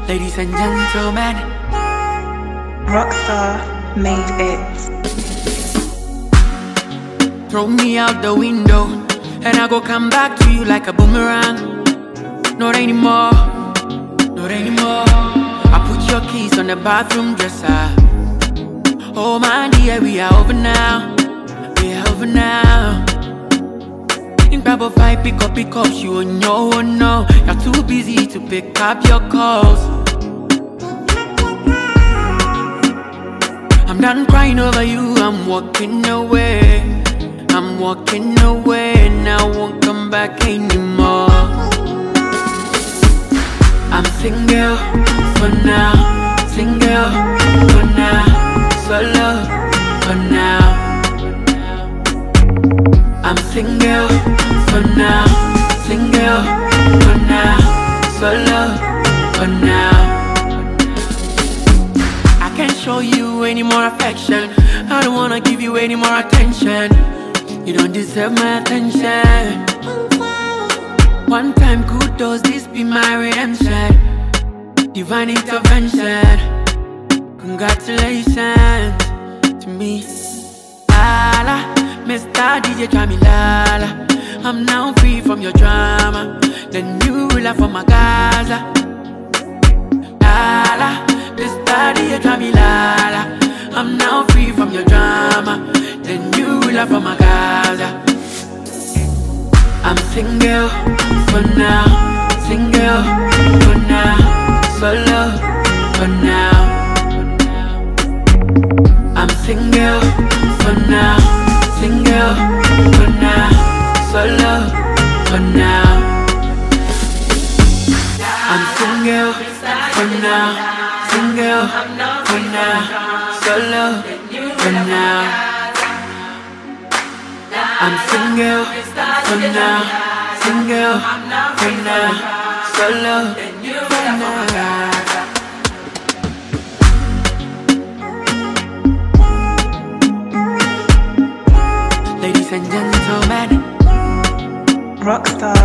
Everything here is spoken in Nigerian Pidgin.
Ladies and gentlemen, Rockstar made it. throw me out the window, and I go come back to you like a boomerang. Not anymore, not anymore. I put your keys on the bathroom dresser. Oh my dear, we are over now, we are over now. In Bible 5, pick up, you know, oh no. You're too busy to pick up your calls. I'm done crying over you, I'm walking away. I'm walking away, and I won't come back anymore. I'm single for now, single for now, solo for now. I'm single for now, single for now, solo for now. I can't show you any more affection. I don't wanna give you any more attention. You don't deserve my attention. One time kudos, this be my redemption. Divine intervention. Congratulations to me. Lala, Mr. DJ Jamilala. I'm now free from your drama. The new ruler for my Gaza. Lala, Mr. DJ Jamilala. I'm now free from your drama. The new ruler for my Gaza. I'm single for now, single for now, solo for now. I'm single for now, single for now, solo for now. I'm single for now, single for now, solo for now. I'm single for now, single for now, solo for now. Ladies and gentlemen, Rockstar